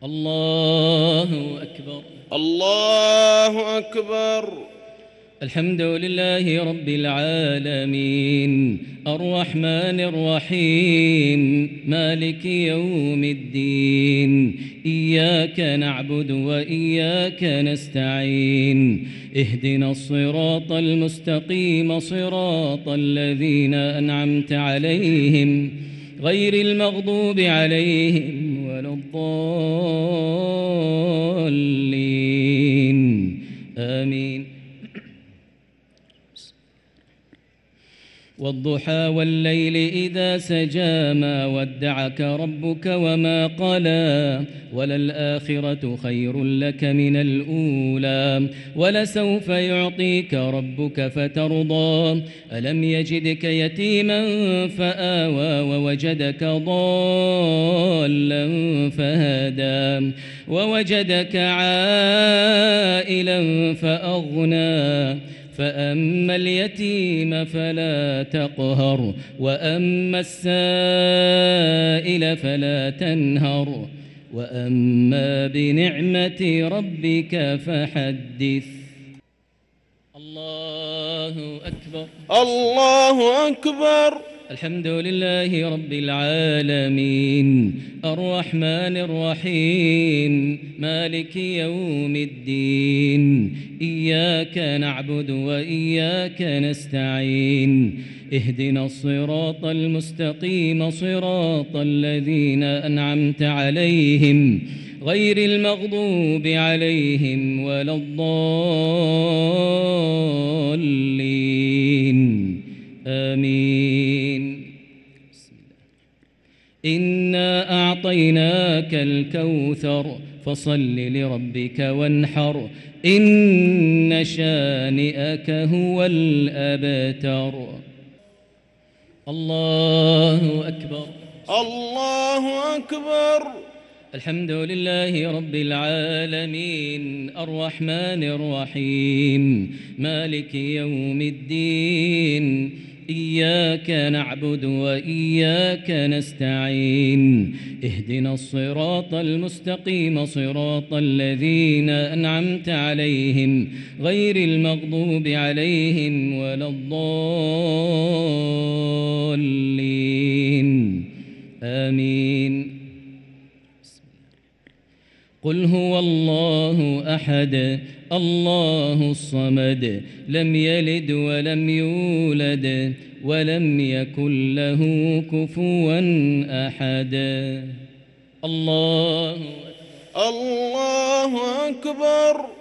الله أكبر. الله أكبر. الحمد لله رب العالمين الرحمن الرحيم مالك يوم الدين إياك نعبد وإياك نستعين اهدنا الصراط المستقيم صراط الذين أنعمت عليهم غير المغضوب عليهم ولا الضالين آمين. والضحى والليل إذا سجى ما ودعك ربك وما قلى وللآخرة خير لك من الأولى ولسوف يعطيك ربك فترضى ألم يجدك يتيما فآوى ووجدك ضالا فهدى ووجدك عائلا فأغنى فأما اليتيم فلا تقهر وأما السائل فلا تنهر وأما بنعمة ربك فحدث. الله أكبر. الله أكبر. الحمد لله رب العالمين الرحمن الرحيم مالك يوم الدين إياك نعبد وإياك نستعين اهدنا الصراط المستقيم صراط الذين أنعمت عليهم غير المغضوب عليهم ولا الضالين آمين. إنا أعطيناك الكوثر فصل لربك وانحر إن شانئك هو الأبتر. الله أكبر. الله أكبر. الحمد لله رب العالمين الرحمن الرحيم مالك يوم الدين إياك نعبد وإياك نستعين اهدنا الصراط المستقيم صراط الذين أنعمت عليهم غير المغضوب عليهم ولا الضالين آمين. قل هو الله أحد الله الصمد لم يلد ولم يولد ولم يكن له كفوا أحد. الله أكبر.